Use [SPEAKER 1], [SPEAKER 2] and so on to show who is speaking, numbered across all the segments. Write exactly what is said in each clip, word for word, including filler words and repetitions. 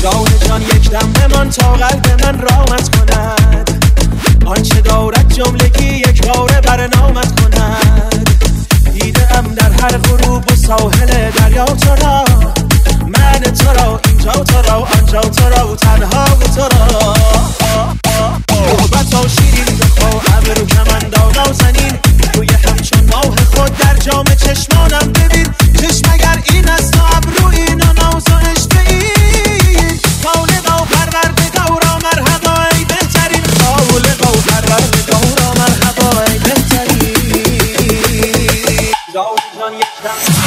[SPEAKER 1] جان جان یک دم بمان تا قلب من رامت کند، آنچه دارد جملگی یک باره برنامت کند. دیده ام در هر غروب و ساحل دریا تو را، من تو را اینجا تو را آنجا تو را و تنها و تو را. محبت و شیرین بخوا ابرو کمندان نازنین، روی همچون ماه خود در جام چشمانم ببین. چشم اگر این است و ابرو این و ناز و عشق این، خالقا و پروردگارا مرحبا ای بهترین، خالقا و پروردگارا مرحبا ای بهترین. جان جان یک دم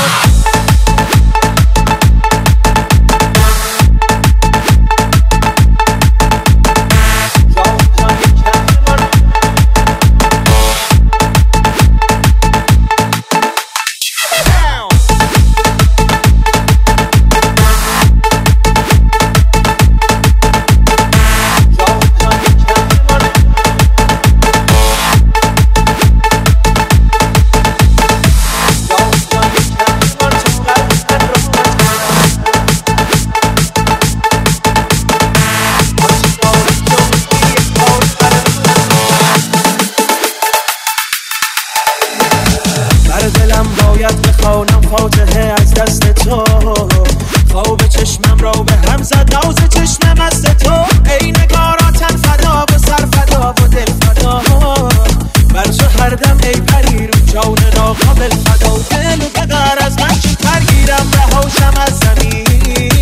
[SPEAKER 1] بخوانم فاتحه از دست تو، خواب چشمم را به هم زد ناز چشم مست تو. ای نگارا تن فدا و سر فدا و دل فدا، بر تو هر دم ای پری رو جان ناقابل فدا. دل و بدر از من چی پرگیرم رهاشم از زمین،